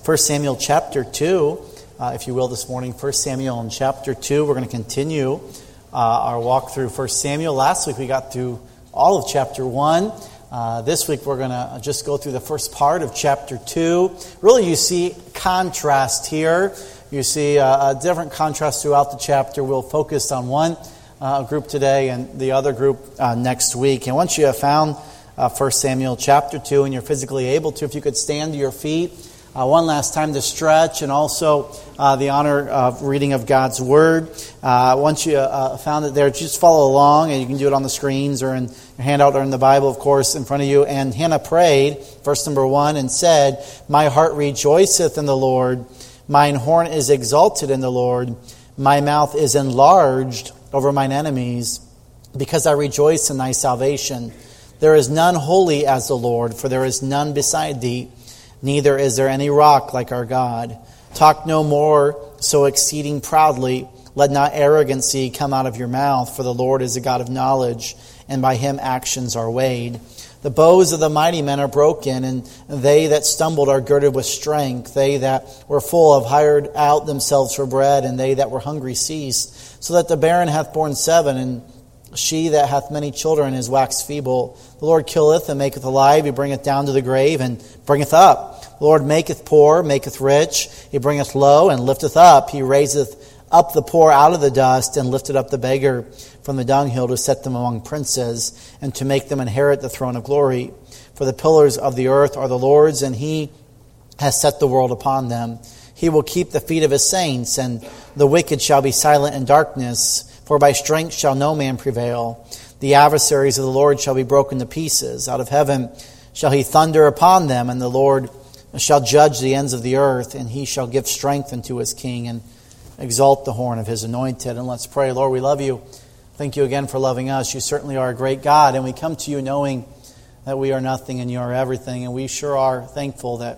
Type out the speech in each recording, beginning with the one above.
1 Samuel chapter 2, if you will, this morning. 1 Samuel in chapter 2. We're going to continue our walk through 1 Samuel. Last week we got through all of chapter 1. This week we're going to just go through the first part of chapter 2. Really, you see contrast here. You see a different contrast throughout the chapter. We'll focus on one group today and the other group next week. And once you have found 1 Samuel chapter 2 and you're physically able to, if you could stand to your feet one last time to stretch, and also the honor of reading of God's Word. Once you found it there, just follow along, and you can do it on the screens or in your handout or in the Bible, of course, in front of you. And Hannah prayed, verse number 1, and said, "My heart rejoiceth in the Lord. Mine horn is exalted in the Lord. My mouth is enlarged over mine enemies, because I rejoice in thy salvation. There is none holy as the Lord, for there is none beside thee. Neither is there any rock like our God. Talk no more so exceeding proudly. Let not arrogancy come out of your mouth, for the Lord is a God of knowledge, and by him actions are weighed. The bows of the mighty men are broken, and they that stumbled are girded with strength. They that were full have hired out themselves for bread, and they that were hungry ceased. So that the barren hath borne 7, and she that hath many children is waxed feeble. The Lord killeth and maketh alive. He bringeth down to the grave and bringeth up. The Lord maketh poor, maketh rich. He bringeth low and lifteth up. He raiseth up the poor out of the dust, and lifted up the beggar from the dunghill, to set them among princes, and to make them inherit the throne of glory. For the pillars of the earth are the Lord's, and he has set the world upon them. He will keep the feet of his saints, and the wicked shall be silent in darkness. For by strength shall no man prevail. The adversaries of the Lord shall be broken to pieces. Out of heaven shall he thunder upon them, and the Lord shall judge the ends of the earth, and he shall give strength unto his king, and exalt the horn of his anointed." And let's pray. Lord, we love you. Thank you again for loving us. You certainly are a great God, and we come to you knowing that we are nothing and you are everything. And we sure are thankful that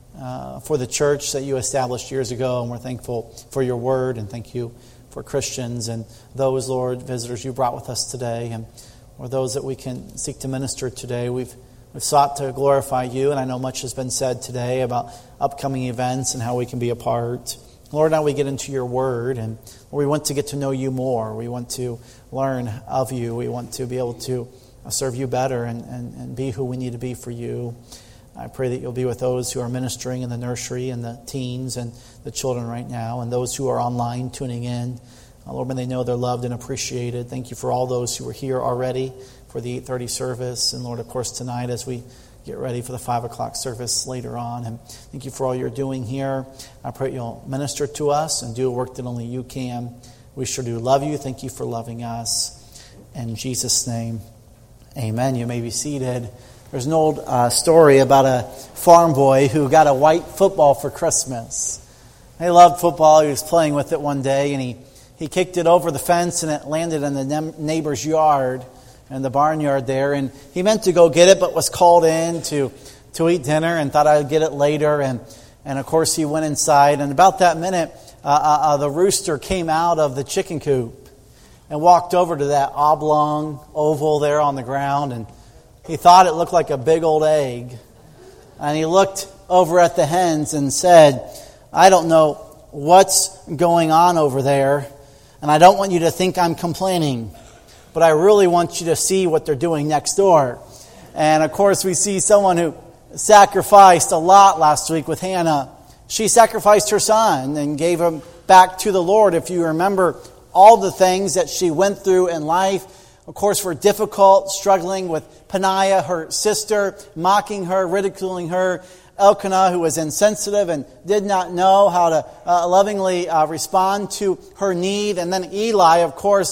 for the church that you established years ago, and we're thankful for your word, and thank you for Christians and those, Lord, visitors you brought with us today, and or those that we can seek to minister today. We've sought to glorify you, and I know much has been said today about upcoming events and how we can be a part. Lord, now we get into your word, and we want to get to know you more. We want to learn of you. We want to be able to serve you better and be who we need to be for you. I pray that you'll be with those who are ministering in the nursery and the teens and the children right now, and those who are online tuning in. Lord, may they know they're loved and appreciated. Thank you for all those who are here already for the 8:30 service. And Lord, of course, tonight as we get ready for the 5 o'clock service later on. And thank you for all you're doing here. I pray you'll minister to us and do a work that only you can. We sure do love you. Thank you for loving us. In Jesus' name, amen. You may be seated. There's an old story about a farm boy who got a white football for Christmas. He loved football. He was playing with it one day, and he kicked it over the fence, and it landed in the neighbor's yard, in the barnyard there. And he meant to go get it, but was called in to eat dinner and thought I'd get it later. And of course, he went inside, and about that minute, the rooster came out of the chicken coop and walked over to that oblong oval there on the ground, and he thought it looked like a big old egg. And he looked over at the hens and said, "I don't know what's going on over there, and I don't want you to think I'm complaining, but I really want you to see what they're doing next door." And of course, we see someone who sacrificed a lot last week with Hannah. She sacrificed her son and gave him back to the Lord. If you remember all the things that she went through in life, of course, were difficult, struggling with Peninnah, her sister, mocking her, ridiculing her. Elkanah, who was insensitive and did not know how to lovingly respond to her need. And then Eli, of course,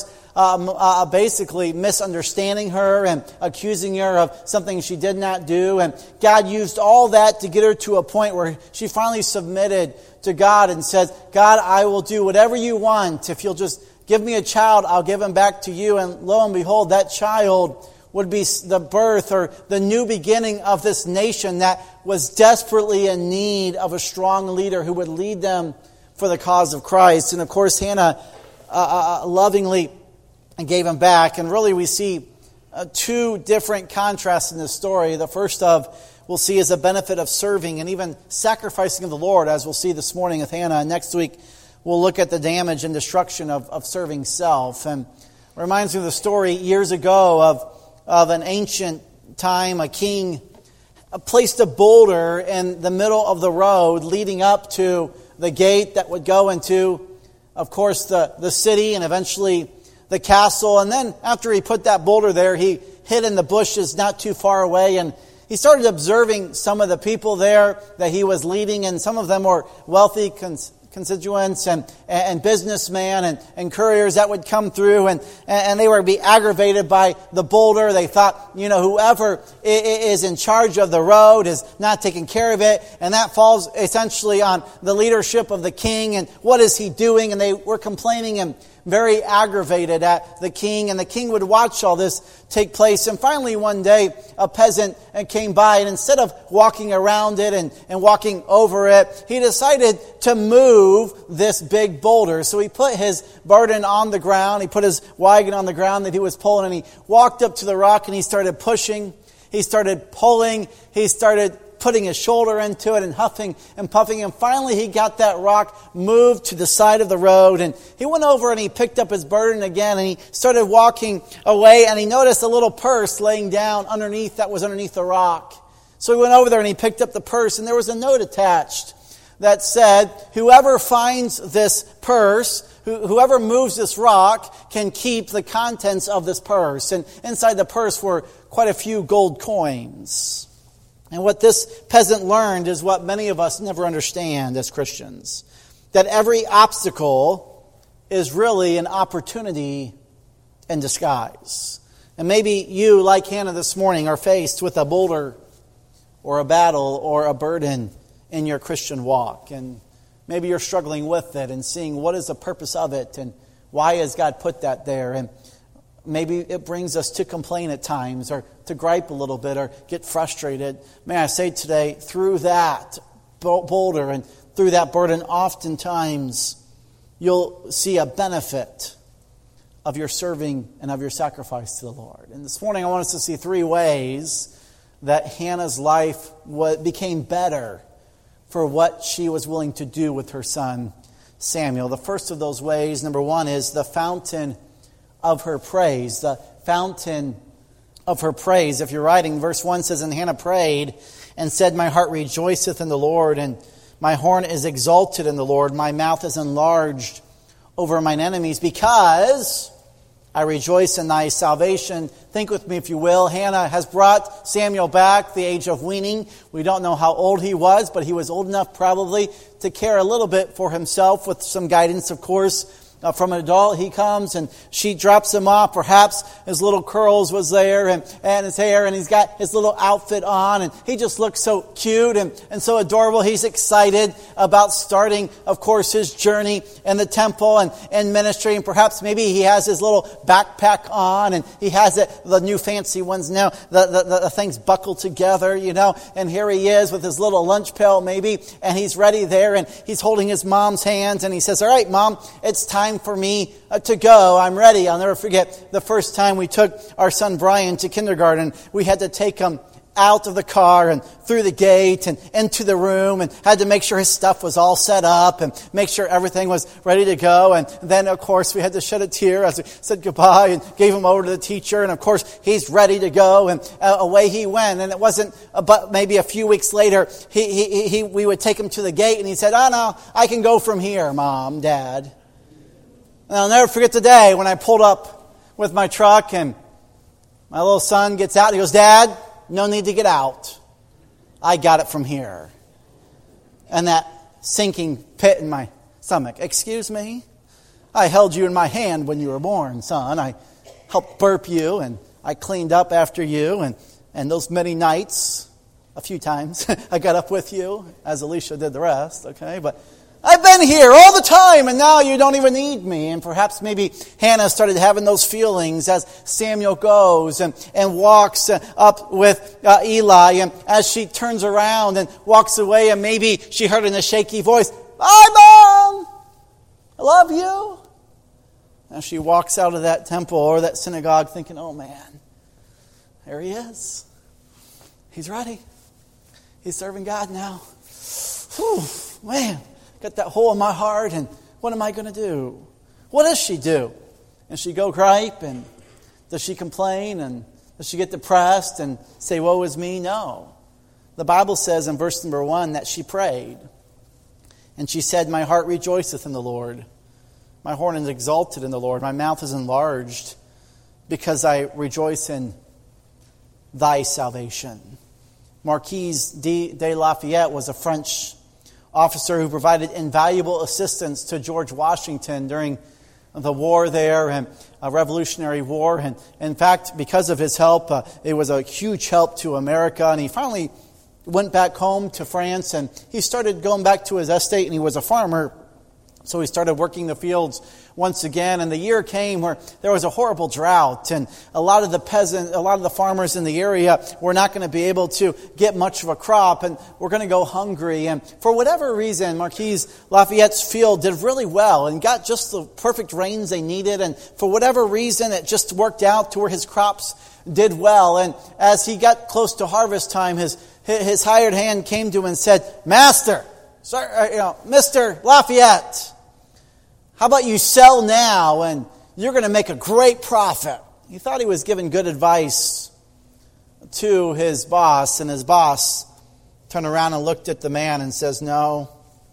basically misunderstanding her and accusing her of something she did not do. And God used all that to get her to a point where she finally submitted to God and said, "God, I will do whatever you want. If you'll just give me a child, I'll give him back to you." And lo and behold, that child would be the birth or the new beginning of this nation that was desperately in need of a strong leader who would lead them for the cause of Christ. And of course, Hannah lovingly gave him back. And really we see two different contrasts in this story. The first of we'll see is a benefit of serving and even sacrificing of the Lord, as we'll see this morning with Hannah. And next week, we'll look at the damage and destruction of serving self. And it reminds me of the story years ago of an ancient time. A king placed a boulder in the middle of the road leading up to the gate that would go into, of course, the city and eventually the castle. And then after he put that boulder there, he hid in the bushes not too far away, and he started observing some of the people there that he was leading, and some of them were wealthy constituents and businessmen and couriers that would come through, and they would be aggravated by the boulder. They thought, whoever is in charge of the road is not taking care of it, and that falls essentially on the leadership of the king, and what is he doing? And they were complaining and very aggravated at the king, and the king would watch all this take place. And finally one day a peasant came by, and instead of walking around it and walking over it, he decided to move this big boulder. So he put his burden on the ground, he put his wagon on the ground that he was pulling, and he walked up to the rock and he started pushing, he started pulling, he started putting his shoulder into it and huffing and puffing. And finally he got that rock moved to the side of the road. And he went over and he picked up his burden again. And he started walking away. And he noticed a little purse laying down underneath the rock. So he went over there and he picked up the purse. And there was a note attached that said, whoever finds this purse, whoever moves this rock, can keep the contents of this purse. And inside the purse were quite a few gold coins. And what this peasant learned is what many of us never understand as Christians. That every obstacle is really an opportunity in disguise. And maybe you, like Hannah this morning, are faced with a boulder or a battle or a burden in your Christian walk. And maybe you're struggling with it and seeing what is the purpose of it and why has God put that there. And maybe it brings us to complain at times or to gripe a little bit or get frustrated. May I say today, through that boulder and through that burden, oftentimes you'll see a benefit of your serving and of your sacrifice to the Lord. And this morning I want us to see 3 ways that Hannah's life became better for what she was willing to do with her son Samuel. The first of those ways, number 1, is the fountain of her praise. The fountain of her praise. If you're writing, verse 1 says, and Hannah prayed and said, my heart rejoiceth in the Lord, and my horn is exalted in the Lord. My mouth is enlarged over mine enemies, because I rejoice in thy salvation. Think with me, if you will. Hannah has brought Samuel back, the age of weaning. We don't know how old he was, but he was old enough probably to care a little bit for himself, with some guidance, of course, from an adult. He comes and she drops him off. Perhaps his little curls was there and his hair, and he's got his little outfit on, and he just looks so cute and so adorable. He's excited about starting, of course, his journey in the temple and ministry. And perhaps maybe he has his little backpack on, and he has the new fancy ones now, the things buckled together, and here he is with his little lunch pail maybe, and he's ready there, and he's holding his mom's hands, and he says, all right, Mom, it's time for me to go. I'm ready. I'll never forget the first time we took our son Brian to kindergarten. We had to take him out of the car and through the gate and into the room, and had to make sure his stuff was all set up and make sure everything was ready to go. And then, of course, we had to shed a tear as we said goodbye and gave him over to the teacher. And, of course, he's ready to go, and away he went. And it wasn't but maybe a few weeks later, we would take him to the gate, and he said, oh, no, I can go from here, Mom, Dad. And I'll never forget the day when I pulled up with my truck, and my little son gets out. He goes, Dad, no need to get out. I got it from here. And that sinking pit in my stomach. Excuse me? I held you in my hand when you were born, son. I helped burp you, and I cleaned up after you. And those many nights, a few times, I got up with you, as Alicia did the rest, okay? But I've been here all the time, and now you don't even need me. And perhaps maybe Hannah started having those feelings as Samuel goes and walks up with Eli. And as she turns around and walks away, and maybe she heard in a shaky voice, "Bye, Mom! I love you." As she walks out of that temple or that synagogue thinking, oh man, there he is. He's ready. he's serving God now. Whew, man, got that hole in my heart, and what am I going to do? What does she do? Does she go gripe, and does she complain, and does she get depressed and say, woe is me? No. The Bible says in verse number 1 that she prayed. And she said, my heart rejoiceth in the Lord. My horn is exalted in the Lord. My mouth is enlarged because I rejoice in thy salvation. Marquise de Lafayette was a French officer who provided invaluable assistance to George Washington during the war there, and a Revolutionary War. And in fact, because of his help, it was a huge help to America. And he finally went back home to France, and he started going back to his estate, and he was a farmer. So he started working the fields once again, and the year came where there was a horrible drought, and a lot of the farmers in the area were not going to be able to get much of a crop, and were going to go hungry. And for whatever reason, Marquise Lafayette's field did really well and got just the perfect rains they needed, and for whatever reason, it just worked out to where his crops did well. And as he got close to harvest time, his hired hand came to him and said, Master, Mr. Lafayette, how about you sell now and you're going to make a great profit? He thought he was giving good advice to his boss, and his boss turned around and looked at the man and says, no,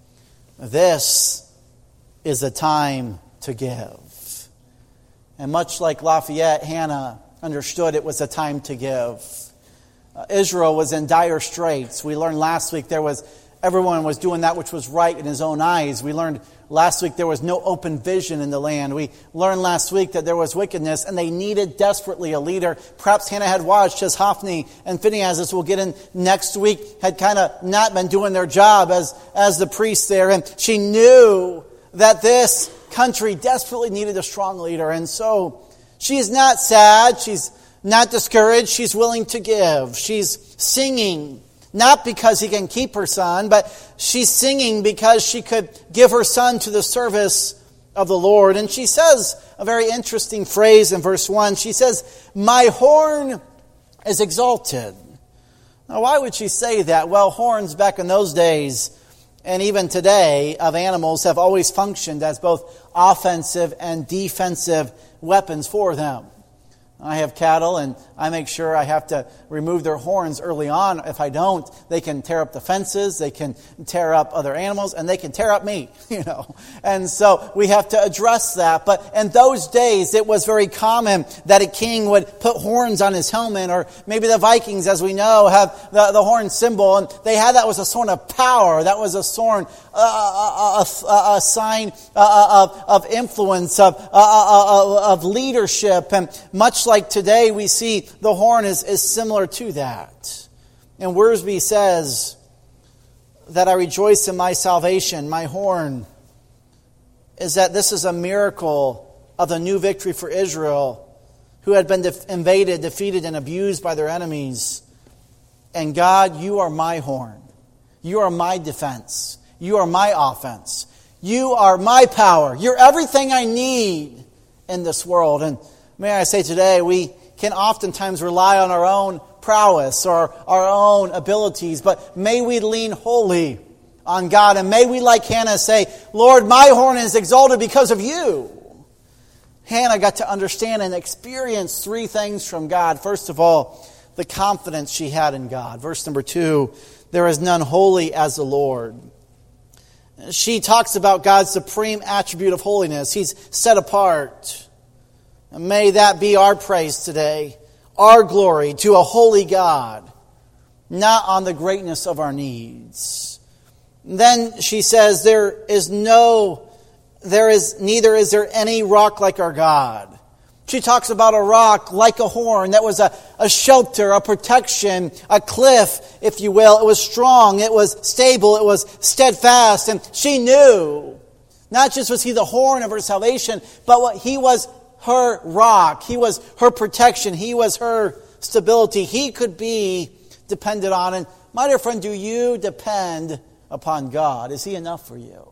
this is a time to give. And much like Lafayette, Hannah understood it was a time to give. Israel was in dire straits. We learned last week everyone was doing that which was right in his own eyes. We learned last week there was no open vision in the land. We learned last week that there was wickedness, and they needed desperately a leader. Perhaps Hannah had watched as Hophni and Phinehas, as we'll get in next week, had kind of not been doing their job as the priests there. And she knew that this country desperately needed a strong leader. And so she's not sad. She's not discouraged. She's willing to give. She's singing. Not because he can keep her son, but she's singing because she could give her son to the service of the Lord. And she says a very interesting phrase in verse 1. She says, my horn is exalted. Now, why would she say that? Well, horns back in those days, and even today, of animals have always functioned as both offensive and defensive weapons for them. I have cattle, and I make sure I have to remove their horns early on. If I don't, they can tear up the fences, they can tear up other animals, and they can tear up me, And so we have to address that. But in those days, it was very common that a king would put horns on his helmet, or maybe the Vikings, as we know, have the horn symbol, and they had that was a sign of power. That was a sign, a sign of influence, of leadership, and much like today, we see the horn is similar to that. And Wiersbe says that I rejoice in my salvation, my horn, is that this is a miracle of the new victory for Israel, who had been invaded, defeated, and abused by their enemies. And God, you are my horn. You are my defense. You are my offense. You are my power. You're everything I need in this world. And may I say today, we can oftentimes rely on our own prowess or our own abilities, but may we lean wholly on God, and may we, like Hannah, say, Lord, my horn is exalted because of you. Hannah got to understand and experience three things from God. First of all, the confidence she had in God. Verse number 2, there is none holy as the Lord. She talks about God's supreme attribute of holiness. He's set apart. And may that be our praise today, our glory to a holy God, not on the greatness of our needs. Then she says, neither is there any rock like our God. She talks about a rock like a horn that was a shelter, a protection, a cliff, if you will. It was strong, it was stable, it was steadfast. And she knew, not just was he the horn of her salvation, but he was her rock. He was her protection. He was her stability. He could be depended on. And my dear friend, do you depend upon God? Is He enough for you?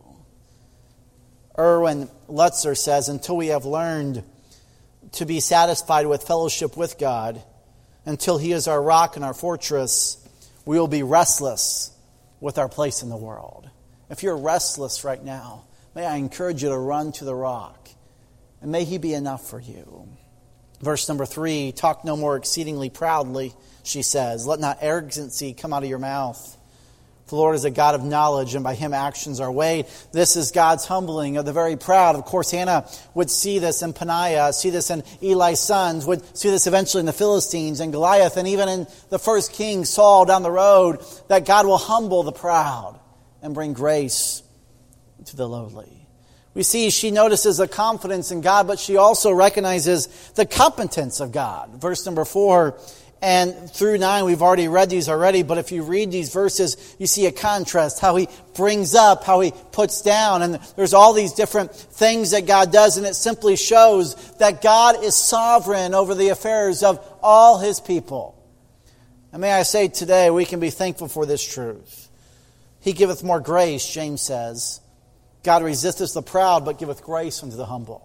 Erwin Lutzer says, until we have learned to be satisfied with fellowship with God, until He is our rock and our fortress, we will be restless with our place in the world. If you're restless right now, may I encourage you to run to the rock, and may He be enough for you. Verse number 3, talk no more exceedingly proudly, she says. Let not arrogancy come out of your mouth. The Lord is a God of knowledge, and by Him actions are weighed. This is God's humbling of the very proud. Of course, Hannah would see this in Peninnah, see this in Eli's sons, would see this eventually in the Philistines and Goliath, and even in the first king, Saul, down the road, that God will humble the proud and bring grace to the lowly. We see she notices the confidence in God, but she also recognizes the competence of God. Verse number 4 and through 9, we've already read these already, but if you read these verses, you see a contrast, how He brings up, how He puts down, and there's all these different things that God does, and it simply shows that God is sovereign over the affairs of all His people. And may I say today, we can be thankful for this truth. He giveth more grace, James says. God resisteth the proud, but giveth grace unto the humble.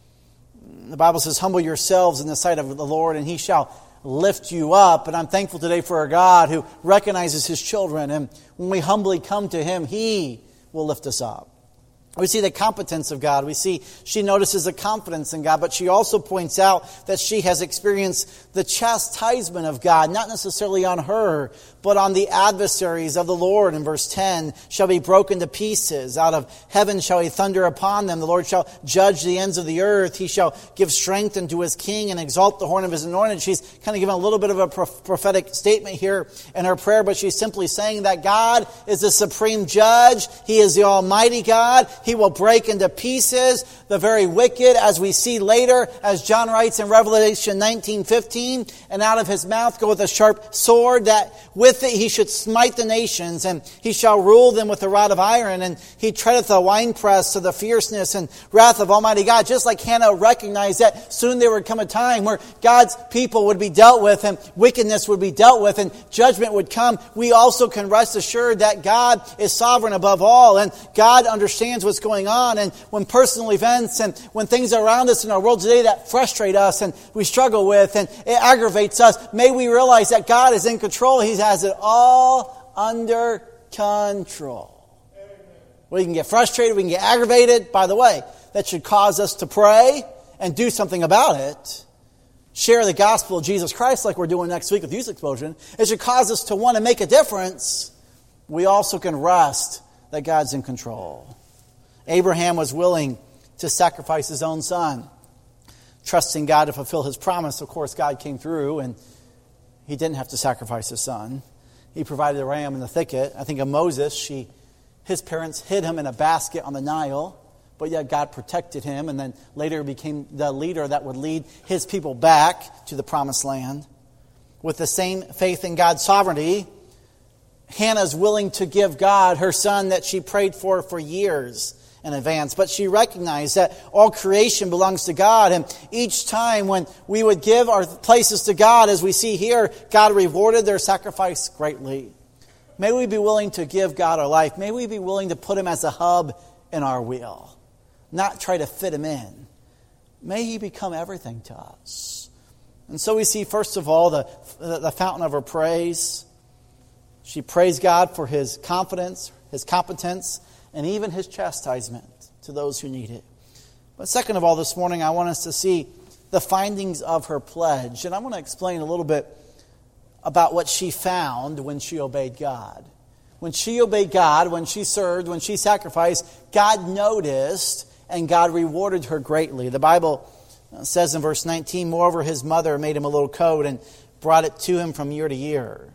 The Bible says, humble yourselves in the sight of the Lord, and He shall lift you up. And I'm thankful today for a God who recognizes His children. And when we humbly come to Him, He will lift us up. We see the competence of God. We see she notices the confidence in God, but she also points out that she has experienced the chastisement of God, not necessarily on her, but on the adversaries of the Lord. In verse 10, shall be broken to pieces. Out of heaven shall He thunder upon them. The Lord shall judge the ends of the earth. He shall give strength unto His king and exalt the horn of His anointed. She's kind of giving a little bit of a prophetic statement here in her prayer, but she's simply saying that God is the supreme judge. He is the almighty God. He will break into pieces the very wicked, as we see later, as John writes in Revelation 19:15, and out of His mouth goeth a sharp sword, that with it He should smite the nations, and He shall rule them with a rod of iron, and He treadeth a winepress to the fierceness and wrath of Almighty God. Just like Hannah recognized that soon there would come a time where God's people would be dealt with, and wickedness would be dealt with, and judgment would come, we also can rest assured that God is sovereign above all, and God understands what's going on. And when personal events and when things around us in our world today that frustrate us and we struggle with and it aggravates us, may we realize that God is in control. He has it all under control. Amen. We can get frustrated, we can get aggravated. By the way, that should cause us to pray and do something about it. Share the gospel of Jesus Christ like we're doing next week with Youth Explosion. It should cause us to want to make a difference. We also can rest that God's in control. Abraham was willing to sacrifice his own son, trusting God to fulfill His promise. Of course, God came through and he didn't have to sacrifice his son. He provided a ram in the thicket. I think of Moses, his parents hid him in a basket on the Nile, but yet God protected him, and then later became the leader that would lead his people back to the promised land. With the same faith in God's sovereignty, Hannah's willing to give God her son that she prayed for years in advance. But she recognized that all creation belongs to God. And each time when we would give our places to God, as we see here, God rewarded their sacrifice greatly. May we be willing to give God our life. May we be willing to put Him as a hub in our wheel. Not try to fit Him in. May He become everything to us. And so we see, first of all, the fountain of her praise. She praised God for His confidence, His competence, and even His chastisement to those who need it. But second of all, this morning, I want us to see the findings of her pledge. And I want to explain a little bit about what she found when she obeyed God. When she obeyed God, when she served, when she sacrificed, God noticed and God rewarded her greatly. The Bible says in verse 19, moreover, his mother made him a little coat and brought it to him from year to year.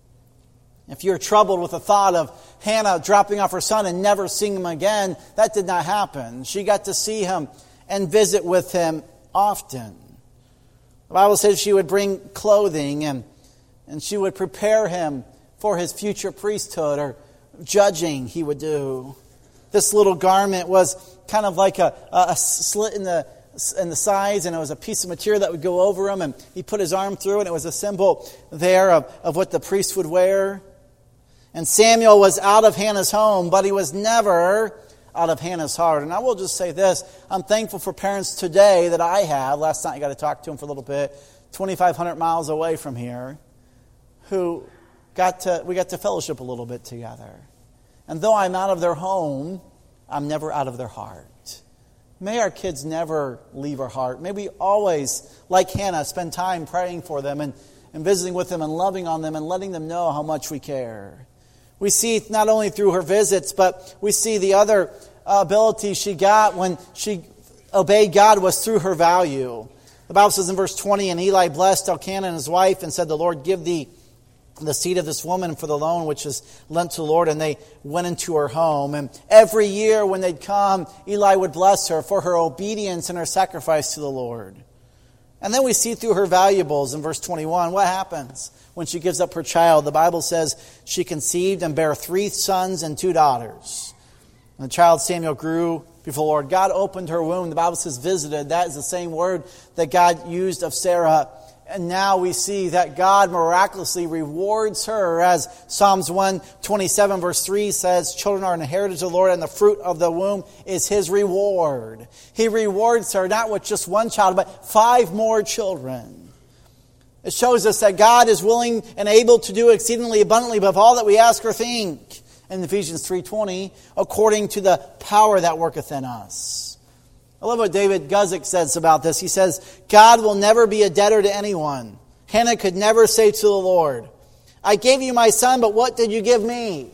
If you're troubled with the thought of Hannah dropping off her son and never seeing him again, that did not happen. She got to see him and visit with him often. The Bible says she would bring clothing and she would prepare him for his future priesthood or judging he would do. This little garment was kind of like a slit in the sides, and it was a piece of material that would go over him, and he put his arm through, and it was a symbol there of what the priest would wear. And Samuel was out of Hannah's home, but he was never out of Hannah's heart. And I will just say this, I'm thankful for parents today that I have. Last night I got to talk to them for a little bit, 2,500 miles away from here, who got to fellowship a little bit together. And though I'm out of their home, I'm never out of their heart. May our kids never leave our heart. May we always, like Hannah, spend time praying for them and visiting with them and loving on them and letting them know how much we care. We see not only through her visits, but we see the other ability she got when she obeyed God was through her value. The Bible says in verse 20, and Eli blessed Elkanah and his wife and said, the Lord give thee the seed of this woman for the loan which is lent to the Lord. And they went into her home. And every year when they'd come, Eli would bless her for her obedience and her sacrifice to the Lord. And then we see through her valuables in verse 21, what happens when she gives up her child? The Bible says she conceived and bare 3 sons and 2 daughters. And the child Samuel grew before the Lord. God opened her womb. The Bible says visited. That is the same word that God used of Sarah. And now we see that God miraculously rewards her, as Psalms 127 verse 3 says, children are an heritage of the Lord, and the fruit of the womb is His reward. He rewards her not with just 1 child, but 5 more children. It shows us that God is willing and able to do exceedingly abundantly above all that we ask or think. In Ephesians 3:20, according to the power that worketh in us. I love what David Guzik says about this. He says, God will never be a debtor to anyone. Hannah could never say to the Lord, I gave you my son, but what did you give me?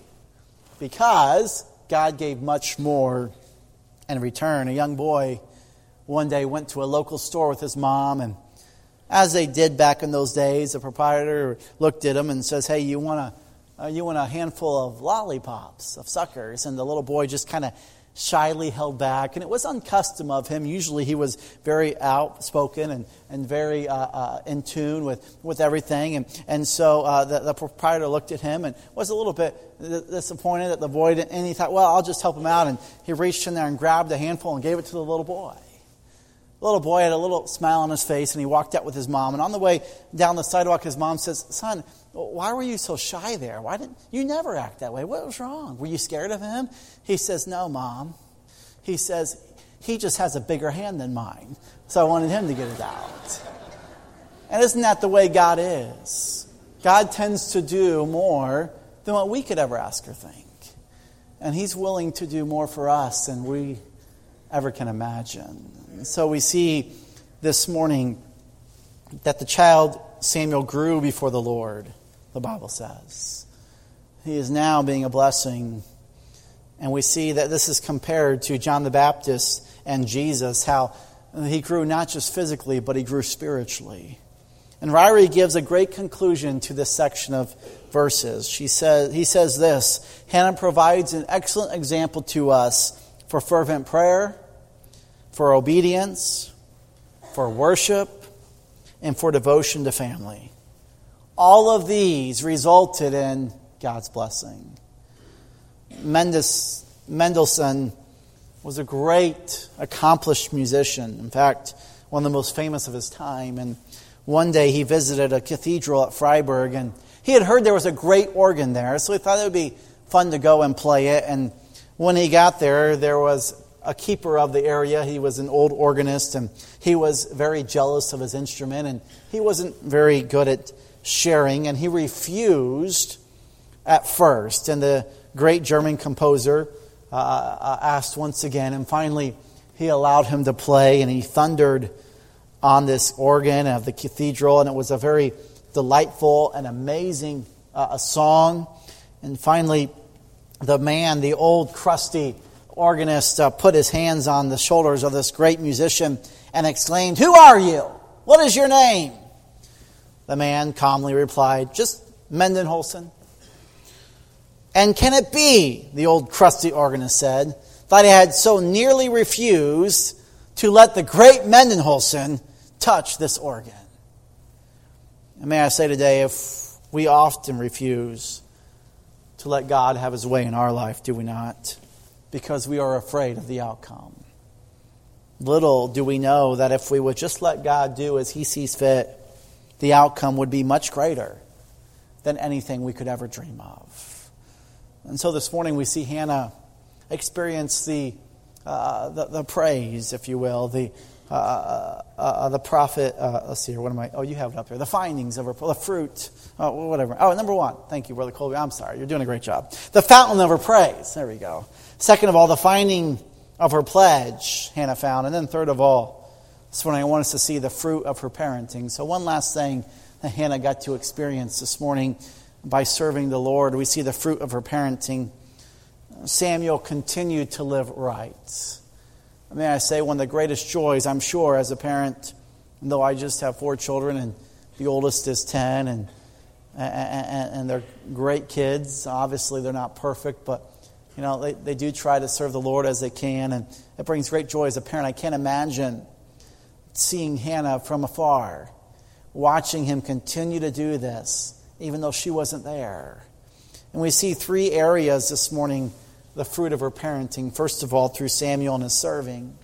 Because God gave much more in return. A young boy one day went to a local store with his mom, and as they did back in those days, the proprietor looked at him and says, hey, you want a handful of lollipops, of suckers? And the little boy just kind of shyly held back, and it was uncustom of him. Usually he was very outspoken and very in tune with everything. And so the proprietor looked at him and was a little bit disappointed that the boy didn't, and he thought, well, I'll just help him out. And he reached in there and grabbed a handful and gave it to the little boy. The little boy had a little smile on his face, and he walked out with his mom. And on the way down the sidewalk, his mom says, son, why were you so shy there? Why didn't you never act that way? What was wrong? Were you scared of him? He says, no, Mom. He says, he just has a bigger hand than mine, so I wanted him to get it out. And isn't that the way God is? God tends to do more than what we could ever ask or think. And He's willing to do more for us than we ever can imagine. And so we see this morning that the child Samuel grew before the Lord, the Bible says. He is now being a blessing. And we see that this is compared to John the Baptist and Jesus, how he grew not just physically, but he grew spiritually. And Ryrie gives a great conclusion to this section of verses. He says this, Hannah provides an excellent example to us for fervent prayer, for obedience, for worship, and for devotion to family. All of these resulted in God's blessing. Mendelssohn was a great, accomplished musician. In fact, one of the most famous of his time. And one day he visited a cathedral at Freiburg, and he had heard there was a great organ there, so he thought it would be fun to go and play it. And when he got there, there was a keeper of the area. He was an old organist, and he was very jealous of his instrument, and he wasn't very good at sharing, and he refused at first. And the great German composer asked once again, and finally he allowed him to play, and he thundered on this organ of the cathedral, and it was a very delightful and amazing song. And finally, the old crusty organist put his hands on the shoulders of this great musician and exclaimed, "Who are you? What is your name?" The man calmly replied, "Just Mendenholson." "And can it be," the old crusty organist said, "that I had so nearly refused to let the great Mendenholson touch this organ?" And may I say today, if we often refuse to let God have His way in our life, do we not? Because we are afraid of the outcome. Little do we know that if we would just let God do as He sees fit, the outcome would be much greater than anything we could ever dream of. And so this morning we see Hannah experience the praise, if you will, the the prophet, let's see here, what am I, you have it up there. The findings of her, the fruit, whatever. Number 1. Thank you, Brother Colby. I'm sorry, you're doing a great job. The fountain of her praise. There we go. Second of all, the finding of her pledge, Hannah found. And then third of all, this morning I want us to see the fruit of her parenting. So one last thing that Hannah got to experience this morning by serving the Lord. We see the fruit of her parenting. Samuel continued to live right. May I say, one of the greatest joys, I'm sure, as a parent, though I just have 4 children and the oldest is 10 and they're great kids. Obviously, they're not perfect, but they do try to serve the Lord as they can, and it brings great joy as a parent. I can't imagine seeing Hannah from afar, watching him continue to do this, even though she wasn't there. And we see 3 areas this morning, the fruit of her parenting. First of all, through Samuel and his serving.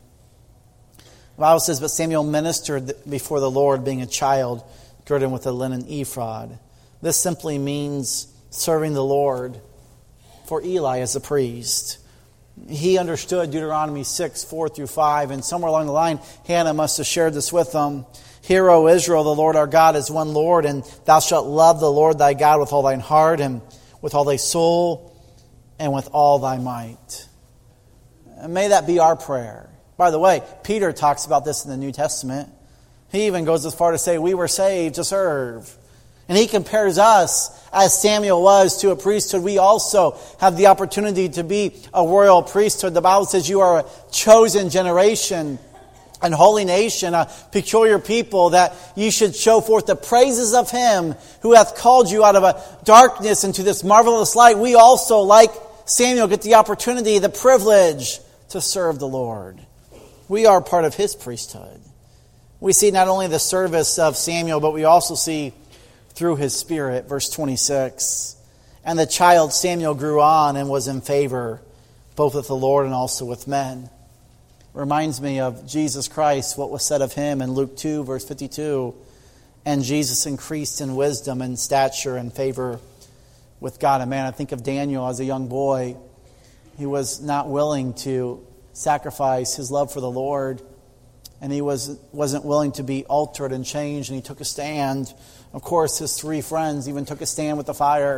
The Bible says, but Samuel ministered before the Lord, being a child, girded with a linen ephod. This simply means serving the Lord for Eli as a priest. He understood Deuteronomy 6, 4 through 5, and somewhere along the line, Hannah must have shared this with them. Hear, O Israel, the Lord our God is one Lord, and thou shalt love the Lord thy God with all thine heart, and with all thy soul, and with all thy might. And may that be our prayer. By the way, Peter talks about this in the New Testament. He even goes as far to say we were saved to serve. And he compares us, as Samuel was, to a priesthood. We also have the opportunity to be a royal priesthood. The Bible says you are a chosen generation, and holy nation, a peculiar people, that you should show forth the praises of Him who hath called you out of a darkness into this marvelous light. We also, like Samuel, get the opportunity, the privilege to serve the Lord. We are part of His priesthood. We see not only the service of Samuel, but we also see through his spirit. Verse 26, and the child Samuel grew on and was in favor, both with the Lord and also with men. Reminds me of Jesus Christ, what was said of Him in Luke 2, verse 52. And Jesus increased in wisdom and stature and favor with God and man. I think of Daniel as a young boy. He was not willing to sacrifice his love for the Lord. And he wasn't willing to be altered and changed. And he took a stand. Of course, his 3 friends even took a stand with the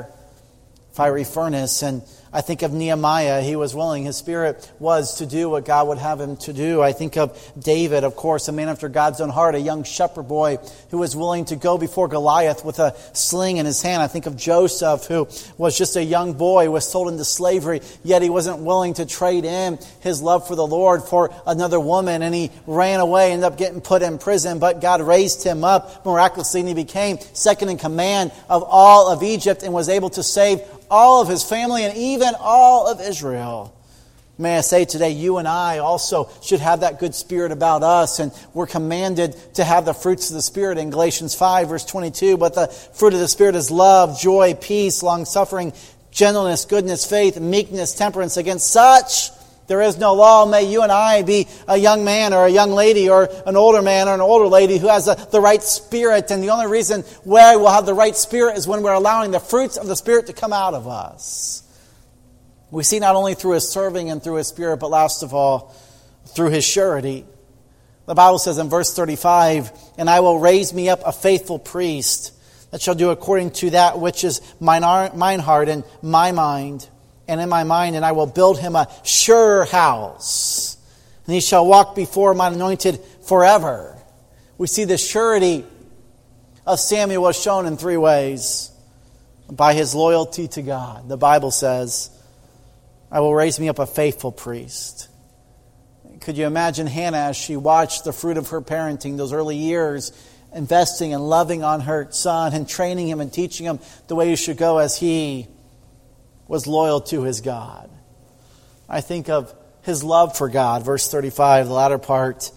fiery furnace. And I think of Nehemiah. He was willing. His spirit was to do what God would have him to do. I think of David, of course, a man after God's own heart, a young shepherd boy who was willing to go before Goliath with a sling in his hand. I think of Joseph, who was just a young boy, was sold into slavery, yet he wasn't willing to trade in his love for the Lord for another woman, and he ran away, ended up getting put in prison, but God raised him up miraculously, and he became second in command of all of Egypt and was able to save all of his family and even all of Israel. May I say today, you and I also should have that good spirit about us, and we're commanded to have the fruits of the Spirit in Galatians 5, verse 22. But the fruit of the Spirit is love, joy, peace, long-suffering, gentleness, goodness, faith, meekness, temperance. Against such there is no law. May you and I be a young man or a young lady or an older man or an older lady who has the right spirit. And the only reason where we'll have the right spirit is when we're allowing the fruits of the Spirit to come out of us. We see not only through His serving and through His Spirit, but last of all, through His surety. The Bible says in verse 35, and I will raise me up a faithful priest that shall do according to that which is mine heart and my mind. And in my mind, and I will build him a sure house. And he shall walk before mine anointed forever. We see the surety of Samuel was shown in 3 ways. By his loyalty to God. The Bible says, I will raise me up a faithful priest. Could you imagine Hannah as she watched the fruit of her parenting, those early years, investing and loving on her son and training him and teaching him the way he should go as he was loyal to his God. I think of his love for God. Verse 35, the latter part.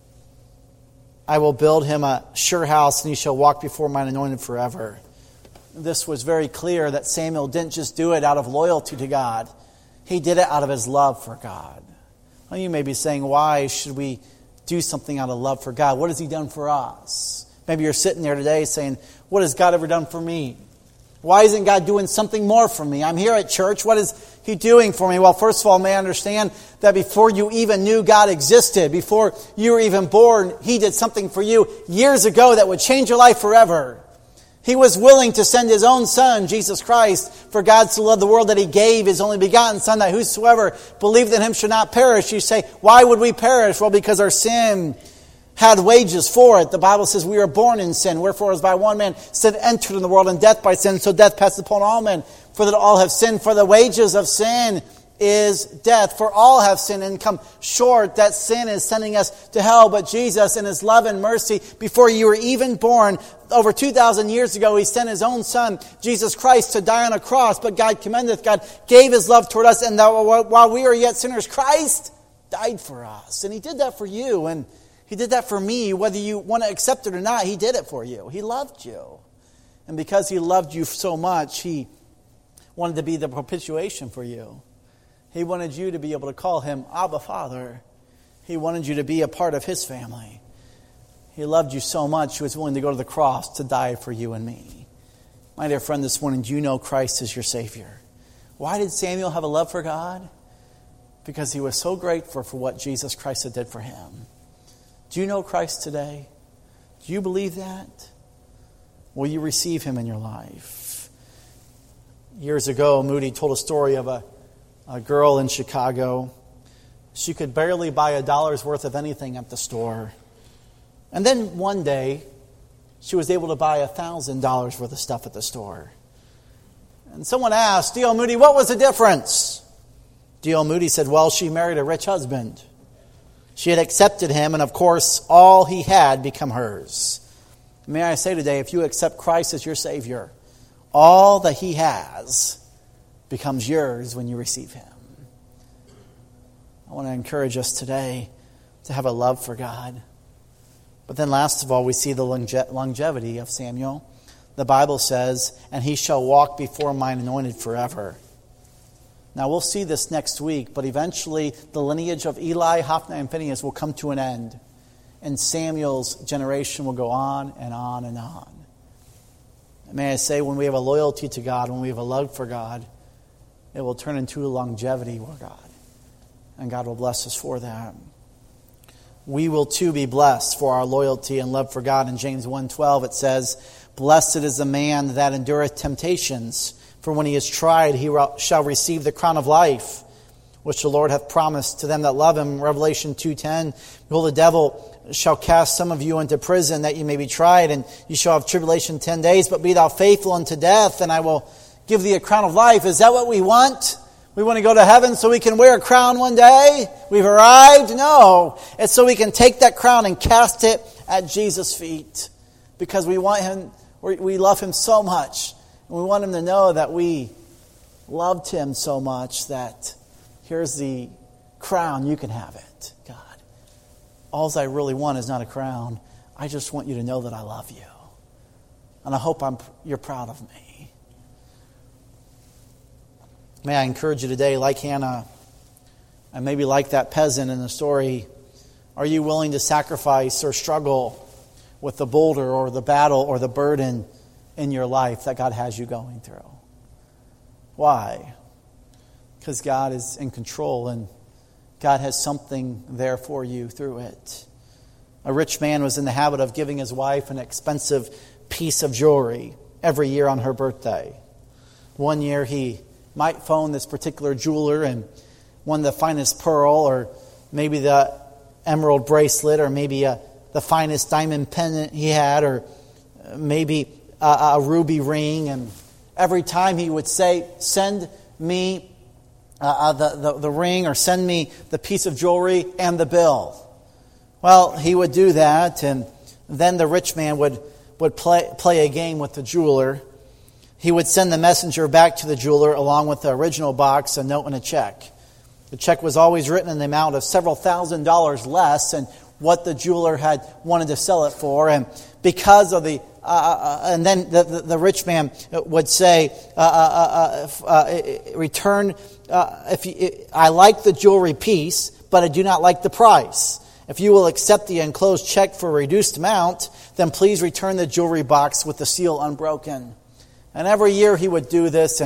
I will build him a sure house, and he shall walk before mine anointed forever. This was very clear that Samuel didn't just do it out of loyalty to God. He did it out of his love for God. Well, you may be saying, why should we do something out of love for God? What has He done for us? Maybe you're sitting there today saying, what has God ever done for me? Why isn't God doing something more for me? I'm here at church. What has He doing for me? Well, first of all, may I understand that before you even knew God existed, before you were even born, He did something for you years ago that would change your life forever. He was willing to send His own Son, Jesus Christ, for God so loved the world that He gave His only begotten Son, that whosoever believed in Him should not perish. You say, why would we perish? Well, because our sin had wages for it. The Bible says we were born in sin. Wherefore, as by one man sin entered in the world, and death by sin, so death passed upon all men. For that all have sinned. For the wages of sin is death. For all have sinned and come short. That sin is sending us to hell. But Jesus, in His love and mercy, before you were even born, over 2,000 years ago, He sent His own Son, Jesus Christ, to die on a cross. But God commendeth, God gave His love toward us. And that while we are yet sinners, Christ died for us. And He did that for you. And He did that for me. Whether you want to accept it or not, He did it for you. He loved you. And because He loved you so much, He wanted to be the propitiation for you. He wanted you to be able to call Him Abba, Father. He wanted you to be a part of His family. He loved you so much, He was willing to go to the cross to die for you and me. My dear friend, this morning, do you know Christ is your Savior? Why did Samuel have a love for God? Because he was so grateful for what Jesus Christ did for him. Do you know Christ today? Do you believe that? Will you receive Him in your life? Years ago, Moody told a story of a girl in Chicago. She could barely buy $1 worth of anything at the store. And then one day, she was able to buy $1,000 worth of stuff at the store. And someone asked, D.L. Moody, what was the difference? D.L. Moody said, well, she married a rich husband. She had accepted him, and of course, all he had become hers. May I say today, if you accept Christ as your Savior, all that He has becomes yours when you receive Him. I want to encourage us today to have a love for God. But then last of all, we see the longevity of Samuel. The Bible says, and he shall walk before mine anointed forever. Now we'll see this next week, but eventually the lineage of Eli, Hophni, and Phinehas will come to an end. And Samuel's generation will go on and on and on. And may I say, when we have a loyalty to God, when we have a love for God, it will turn into a longevity for God. And God will bless us for that. We will too be blessed for our loyalty and love for God. In James 1:12 it says, blessed is the man that endureth temptations, for when he is tried, he shall receive the crown of life, which the Lord hath promised to them that love Him. Revelation 2:10, behold, the devil shall cast some of you into prison, that ye may be tried, and ye shall have tribulation 10 days, but be thou faithful unto death, and I will give thee a crown of life. Is that what we want? We want to go to heaven so we can wear a crown one day? We've arrived? No. It's so we can take that crown and cast it at Jesus' feet, because we want Him, we love Him so much. And we want Him to know that we loved Him so much that here's the crown, you can have it, God. All I really want is not a crown. I just want you to know that I love you. And I hope you're proud of me. May I encourage you today, like Hannah, and maybe like that peasant in the story, are you willing to sacrifice or struggle with the boulder or the battle or the burden in your life that God has you going through? Why? Because God is in control and God has something there for you through it. A rich man was in the habit of giving his wife an expensive piece of jewelry every year on her birthday. One year he might phone this particular jeweler and won the finest pearl, or maybe the emerald bracelet, or maybe the finest diamond pendant he had, or maybe a ruby ring. And every time he would say, send me the ring, or send me the piece of jewelry and the bill. Well, he would do that, and then the rich man would play a game with the jeweler. He would send the messenger back to the jeweler along with the original box, a note and a check. The check was always written in the amount of several $1,000s less than what the jeweler had wanted to sell it for. And because of and then the rich man would say, return, I like the jewelry piece, but I do not like the price. If you will accept the enclosed check for a reduced amount, then please return the jewelry box with the seal unbroken. And every year he would do this, and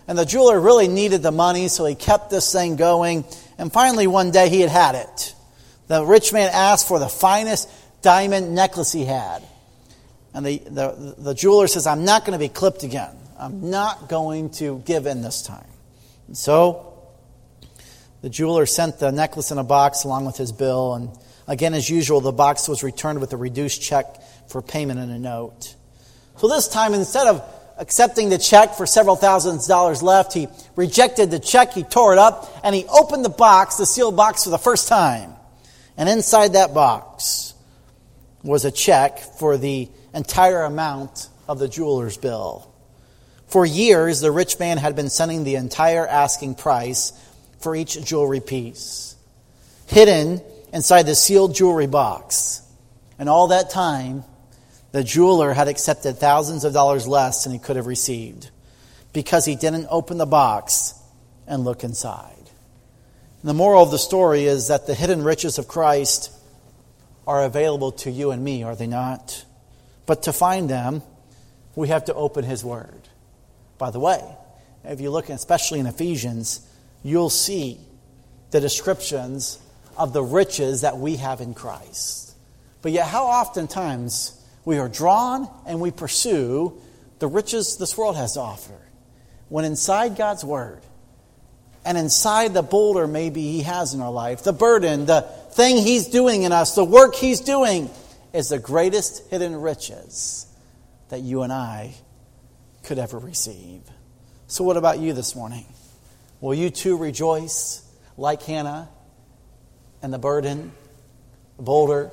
And the jeweler really needed the money, so he kept this thing going. And finally, one day, he had it. The rich man asked for the finest diamond necklace he had. And the jeweler says, I'm not going to be clipped again. I'm not going to give in this time. And so the jeweler sent the necklace in a box along with his bill. And again, as usual, the box was returned with a reduced check for payment and a note. So this time, instead of accepting the check for several $1,000s left, he rejected the check, he tore it up, and he opened the box, the sealed box, for the first time. And inside that box was a check for the entire amount of the jeweler's bill. For years, the rich man had been sending the entire asking price for each jewelry piece, hidden inside the sealed jewelry box. And all that time, the jeweler had accepted thousands of dollars less than he could have received because he didn't open the box and look inside. And the moral of the story is that the hidden riches of Christ are available to you and me, are they not? But to find them, we have to open His Word. By the way, if you look especially in Ephesians, you'll see the descriptions of the riches that we have in Christ. But yet how oftentimes we are drawn and we pursue the riches this world has to offer, when inside God's Word and inside the boulder maybe He has in our life, the burden, the thing He's doing in us, the work He's doing, is the greatest hidden riches that you and I could ever receive. So what about you this morning? Will you too rejoice like Hannah and the burden, the boulder,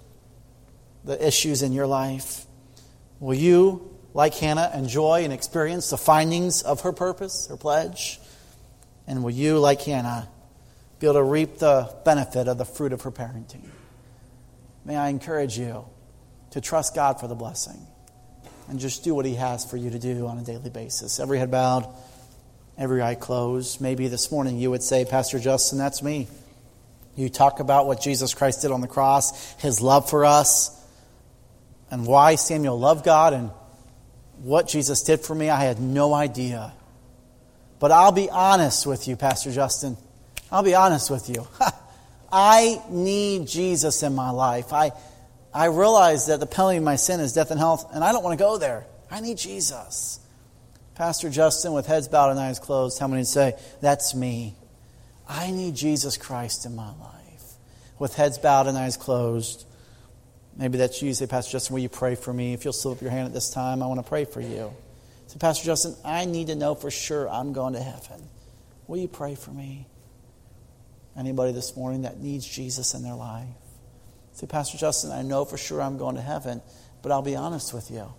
the issues in your life? Will you, like Hannah, enjoy and experience the findings of her purpose, her pledge? And will you, like Hannah, be able to reap the benefit of the fruit of her parenting? May I encourage you to trust God for the blessing and just do what He has for you to do on a daily basis. Every head bowed, every eye closed. Maybe this morning you would say, Pastor Justin, that's me. You talk about what Jesus Christ did on the cross, His love for us, and why Samuel loved God and what Jesus did for me. I had no idea. But I'll be honest with you, Pastor Justin. I'll be honest with you. I need Jesus in my life. I realize that the penalty of my sin is death and hell, and I don't want to go there. I need Jesus. Pastor Justin, with heads bowed and eyes closed, how many would say, that's me? I need Jesus Christ in my life. With heads bowed and eyes closed, maybe that's you. Say, Pastor Justin, will you pray for me? If you'll slip up your hand at this time, I want to pray for you. Say, Pastor Justin, I need to know for sure I'm going to heaven. Will you pray for me? Anybody this morning that needs Jesus in their life? Say, Pastor Justin, I know for sure I'm going to heaven, but I'll be honest with you.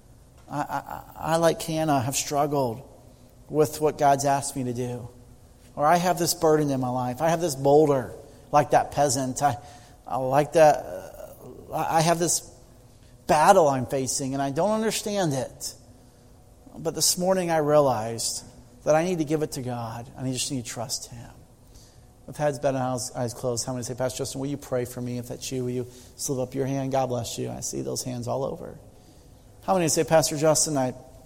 I like Hannah, have struggled with what God's asked me to do. Or I have this burden in my life. I have this boulder, like that peasant. I like that. I have this battle I'm facing, and I don't understand it. But this morning I realized that I need to give it to God. I just need to trust Him. With heads bowed and eyes closed, how many say, Pastor Justin, will you pray for me? If that's you, will you slip up your hand? God bless you. I see those hands all over. How many say, Pastor Justin,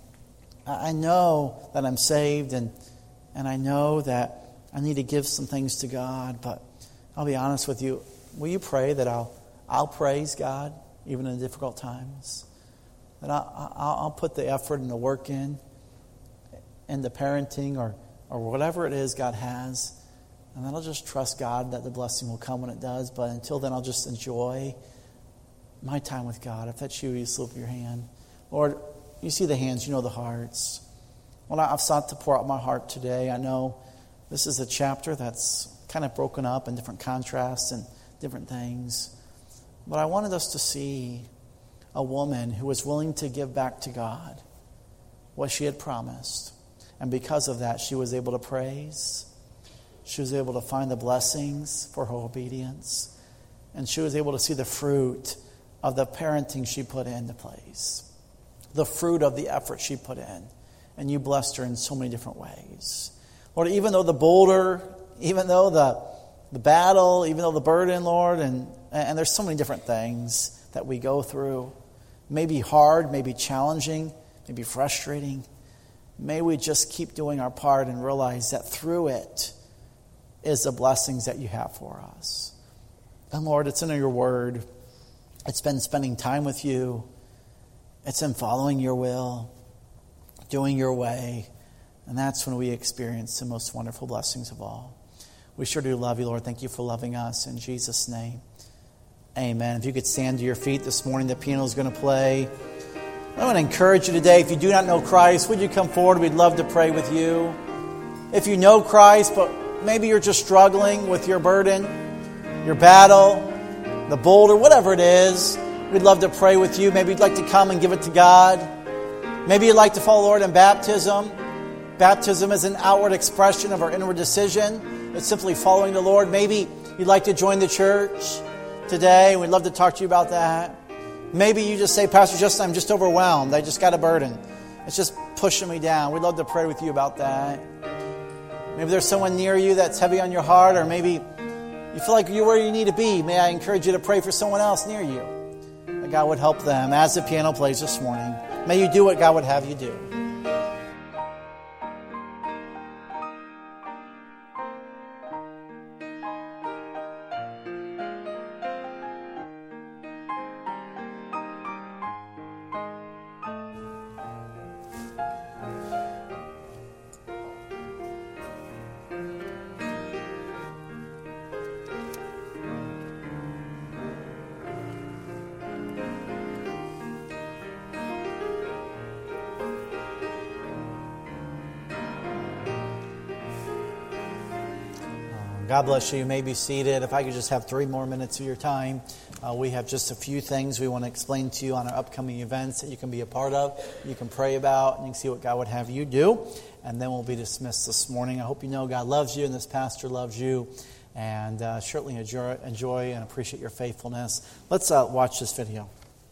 I know that I'm saved, and I know that I need to give some things to God, but I'll be honest with you. Will you pray that I'll praise God even in difficult times? That I'll put the effort and the work in the parenting or whatever it is God has, and then I'll just trust God that the blessing will come when it does. But until then, I'll just enjoy my time with God. If that's you, you slip your hand. Lord, you see the hands, you know the hearts. Well, I've sought to pour out my heart today. I know this is a chapter that's kind of broken up in different contrasts and different things. But I wanted us to see a woman who was willing to give back to God what she had promised. And because of that, she was able to praise. She was able to find the blessings for her obedience. And she was able to see the fruit of the parenting she put into place. The fruit of the effort she put in. And you blessed her in so many different ways. Lord, even though the boulder, even though the battle, even though the burden, Lord, and there's so many different things that we go through, maybe hard, maybe challenging, maybe frustrating. may we just keep doing our part and realize that through it is the blessings that you have for us. And Lord, it's in your word. It's been spending time with you. It's in following your will, doing your way. And that's when we experience the most wonderful blessings of all. We sure do love you, Lord. Thank you for loving us. In Jesus' name, amen. If you could stand to your feet this morning, the piano is going to play. I want to encourage you today, if you do not know Christ, would you come forward? We'd love to pray with you. If you know Christ, but maybe you're just struggling with your burden, your battle, the boulder, whatever it is, we'd love to pray with you. Maybe you'd like to come and give it to God. Maybe you'd like to follow the Lord in baptism. Baptism is an outward expression of our inward decision. It's simply following the Lord. Maybe you'd like to join the church today. We'd love to talk to you about that. Maybe you just say, Pastor Justin, I'm just overwhelmed. I just got a burden. It's just pushing me down. We'd love to pray with you about that. Maybe there's someone near you that's heavy on your heart, or maybe you feel like you're where you need to be. May I encourage you to pray for someone else near you, that God would help them as the piano plays this morning. May you do what God would have you do. God bless you. You may be seated. If I could just have 3 more minutes of your time. We have just a few things we want to explain to you on our upcoming events that you can be a part of, you can pray about, and you can see what God would have you do. And then we'll be dismissed this morning. I hope you know God loves you and this pastor loves you. And certainly enjoy and appreciate your faithfulness. Let's watch this video.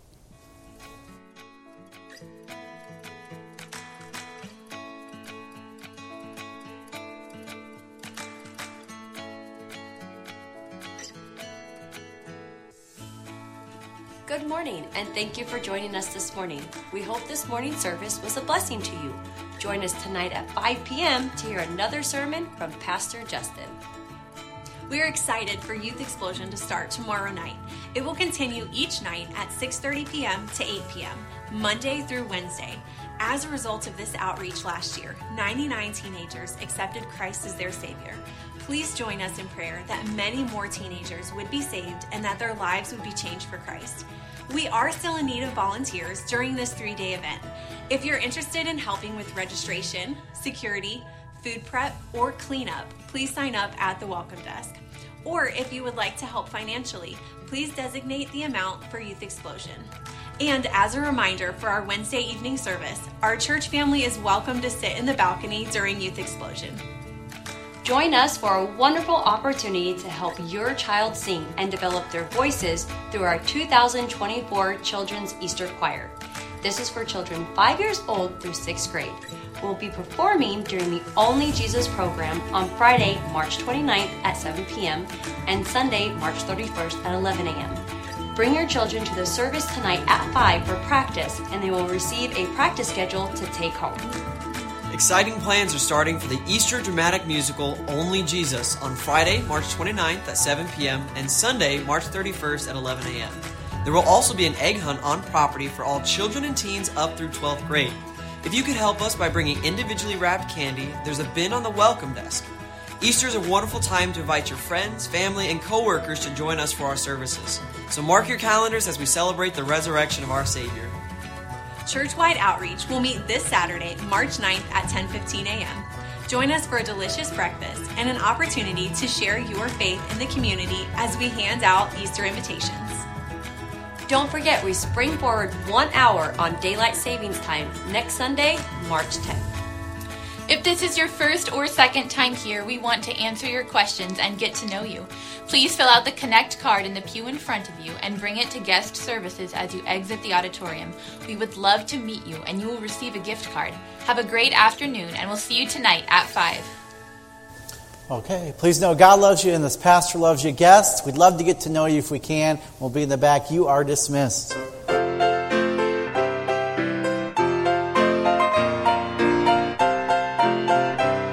Good morning, and thank you for joining us this morning. We hope this morning's service was a blessing to you. Join us tonight at 5 p.m. to hear another sermon from Pastor Justin. We are excited for Youth Explosion to start tomorrow night. It will continue each night at 6:30 p.m. to 8 p.m., Monday through Wednesday. As a result of this outreach last year, 99 teenagers accepted Christ as their Savior. Please join us in prayer that many more teenagers would be saved and that their lives would be changed for Christ. We are still in need of volunteers during this 3-day event. If you're interested in helping with registration, security, food prep, or cleanup, please sign up at the welcome desk. Or if you would like to help financially, please designate the amount for Youth Explosion. And as a reminder for our Wednesday evening service, our church family is welcome to sit in the balcony during Youth Explosion. Join us for a wonderful opportunity to help your child sing and develop their voices through our 2024 Children's Easter Choir. This is for children 5 years old through 6th grade. We'll be performing during the Only Jesus program on Friday, March 29th at 7 p.m. and Sunday, March 31st at 11 a.m. Bring your children to the service tonight at 5 for practice, and they will receive a practice schedule to take home. Exciting plans are starting for the Easter dramatic musical Only Jesus on Friday, March 29th at 7 p.m. and Sunday, March 31st at 11 a.m. There will also be an egg hunt on property for all children and teens up through 12th grade. If you could help us by bringing individually wrapped candy, there's a bin on the welcome desk. Easter is a wonderful time to invite your friends, family, and co-workers to join us for our services. So mark your calendars as we celebrate the resurrection of our Savior. Church-wide outreach will meet this Saturday, March 9th at 10:15 a.m. Join us for a delicious breakfast and an opportunity to share your faith in the community as we hand out Easter invitations. Don't forget, we spring forward 1 hour on Daylight Savings Time next Sunday, March 10th. If this is your first or second time here, we want to answer your questions and get to know you. Please fill out the Connect card in the pew in front of you and bring it to guest services as you exit the auditorium. We would love to meet you, and you will receive a gift card. Have a great afternoon, and we'll see you tonight at 5. Okay, please know God loves you and this pastor loves you. Guests, we'd love to get to know you if we can. We'll be in the back. You are dismissed.